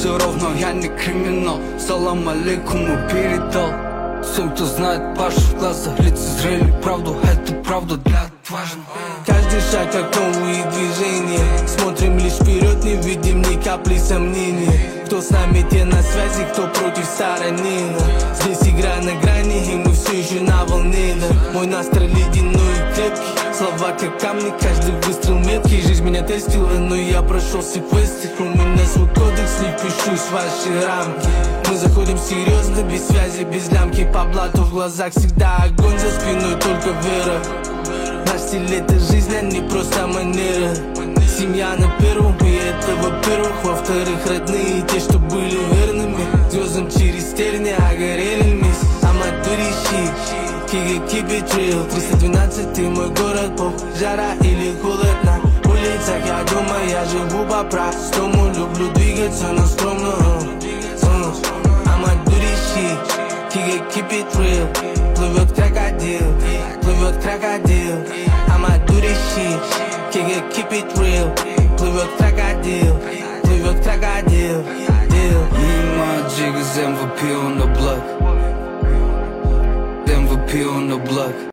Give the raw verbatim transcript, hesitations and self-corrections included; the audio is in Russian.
все равно я не криминал. Салам алейкум и передал всем, кто знает Пашу в глазах. Лицезрели правду, это правда для отважных. Каждый шаг как новые движения. Смотрим лишь вперед, не видим ни капли сомнений. Кто с нами, те на связи, кто против стороны. Здесь игра на грани, и мы все еще на волне. Мой настрой ледяной и крепкий, слова как камни, каждый выстрел меткий. Жизнь меня тестила, но я прошел все квесты. У меня свой кодекс, не впишусь в ваши рамки. Мы заходим серьезно, без связи, без лямки. По блату в глазах всегда огонь, за спиной только вера. Наш стиль это жизнь, а не просто манера. Семья на первом, и это во-первых. Во-вторых, родные, те, что были верными звездам через терни, а горели вместе. I'ma do this shit, keep it real. триста двенадцать, ты мой город, пох, жара или холод на улицах. Я дома, я живу по-простому. Люблю двигаться, но скромно. I'ma do this shit, keep it real. Плывет крокодил, плывет крокодил. I'ma do this shit, keep it real. Плывет крокодил, плывет крокодил. Me and my jig is M V P on the block. M V P on the block.